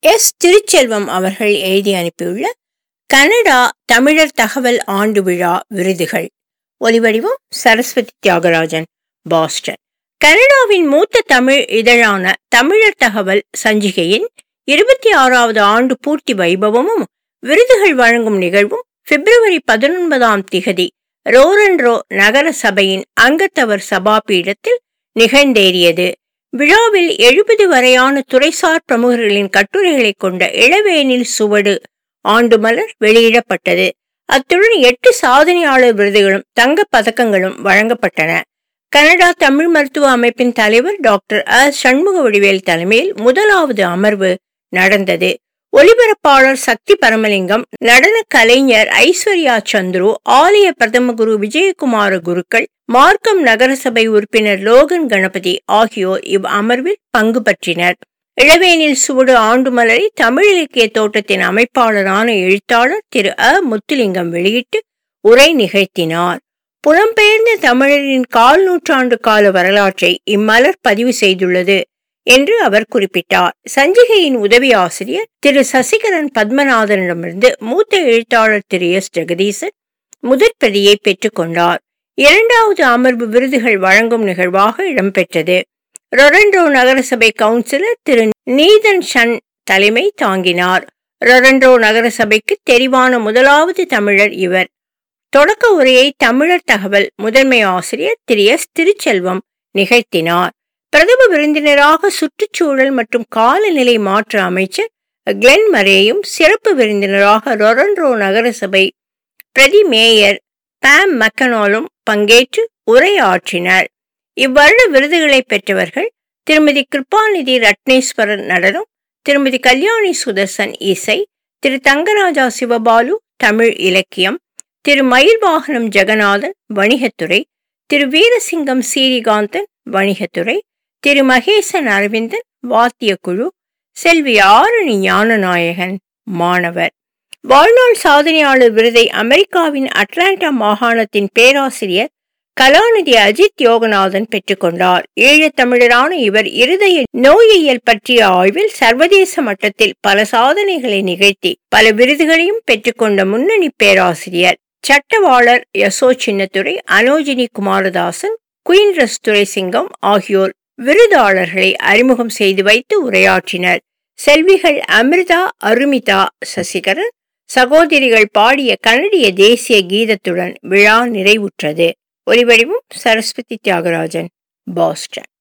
S. Thiruchelvam அவர்கள் எழுதி அனுப்பியுள்ள கனடா தமிழர் தகவல் ஆண்டு விழா விருதுகள். ஒலிவடிவம் சரஸ்வதி தியாகராஜன், பாஸ்டன். கனடாவின் மூத்த தமிழ் இதழான தமிழர் தகவல் சஞ்சிகையின் 26வது ஆண்டு பூர்த்தி வைபவமும் விருதுகள் வழங்கும் நிகழ்வும் பிப்ரவரி 19 ரோரன்ரோ நகர சபையின் அங்கத்தவர் சபாபீடத்தில் நிகழ்ந்தேறியது. விழாவில் 70 வரையான துறைசார் பிரமுகர்களின் கட்டுரைகளை கொண்ட இளவேனில் சுவடு ஆண்டு மலர் வெளியிடப்பட்டது. அத்துடன் 8 சாதனையாளர் விருதுகளும் தங்க பதக்கங்களும் வழங்கப்பட்டன. கனடா தமிழ் மருத்துவ அமைப்பின் தலைவர் டாக்டர் சண்முக வடிவேல் தலைமையில் முதலாவது அமர்வு நடந்தது. ஒலிபரப்பாளர் சக்தி பரமலிங்கம், நடன கலைஞர் ஐஸ்வர்யா சந்துரு, ஆலய பிரதம குரு விஜயகுமார குருக்கள், மார்க்கம் நகரசபை உறுப்பினர் லோகன் கணபதி ஆகியோர் இவ் அமர்வில் பங்கு பற்றினர். இளவேனில் சுவடு ஆண்டு மலரை தமிழ் இலக்கிய தோட்டத்தின் அமைப்பாளரான எழுத்தாளர் திரு முத்துலிங்கம் வெளியிட்டு உரை நிகழ்த்தினார். புலம்பெயர்ந்த தமிழரின் 1/4 நூற்றாண்டு கால வரலாற்றை இம்மலர் பதிவு செய்துள்ளது என்று அவர் குறிப்பிட்டார். சஞ்சிகையின் உதவி ஆசிரியர் திரு சசிகரன் பத்மநாதனிடமிருந்து மூத்த எழுத்தாளர் திரு எஸ். ஜெகதீசன் முதற் பிரதியை பெற்றுக்கொண்டார். 2வது அமர்வு விருதுகள் வழங்கும் நிகழ்வாக இடம்பெற்றது. ரொரன்ரோ நகரசபை கவுன்சிலர் திரு நீதன் ஷன் தலைமை தாங்கினார். ரொரன்ரோ நகரசபைக்கு தெரிவான முதலாவது தமிழர் இவர். தொடக்க உரையை தமிழர் தகவல் முதன்மை ஆசிரியர் திரு எஸ். திருச்செல்வம் நிகழ்த்தினார். பிரதம விருந்தினராக சுற்றுச்சூழல் மற்றும் காலநிலை மாற்ற அமைச்சர் கிளென் மரேயும், சிறப்பு விருந்தினராக ரொரன்ரோ நகரசபை பிரதி மேயர் பாம் மக்கனாலும் பங்கேற்று உரையாற்றினர். இவ்வருட விருதுகளை பெற்றவர்கள் திருமதி கிருபாநிதி ரட்னேஸ்வரன் நடனம், திருமதி கல்யாணி சுதர்சன் இசை, திரு தங்கராஜா சிவபாலு தமிழ் இலக்கியம், திரு மயில்வாகனம் ஜெகநாதன் வணிகத்துறை, திரு வீரசிங்கம் சீரிகாந்தன் வணிகத்துறை, திரு மகேசன் அரவிந்தன் வாத்திய குழு, செல்வி ஆரணி ஞானநாயகன் மாணவர். வாழ்நாள் சாதனையாளர் விருதை அமெரிக்காவின் அட்லாண்டா மாகாணத்தின் பேராசிரியர் கலாநிதி அஜித் யோகநாதன் பெற்றுக்கொண்டார். ஈழத்தமிழரான இவர் இருதய நோயியல் பற்றிய ஆய்வில் சர்வதேச மட்டத்தில் பல சாதனைகளை நிகழ்த்தி பல விருதுகளையும் பெற்றுக்கொண்ட முன்னணி பேராசிரியர். சட்டவாளர் யசோ சின்னத்துறை, அனோஜினி குமாரதாசன், குயின்ரஸ் துரைசிங்கம் ஆகியோர் விருதாளர்களை அறிமுகம் செய்து வைத்து உரையாற்றினர். செல்விகள் அமிர்தா, அருமிதா, சசிகரன் சகோதரிகள் பாடிய கனடிய தேசிய கீதத்துடன் விழா நிறைவுற்றது. ஒலிவடிவம் சரஸ்வதி தியாகராஜன், பாஸ்டன்.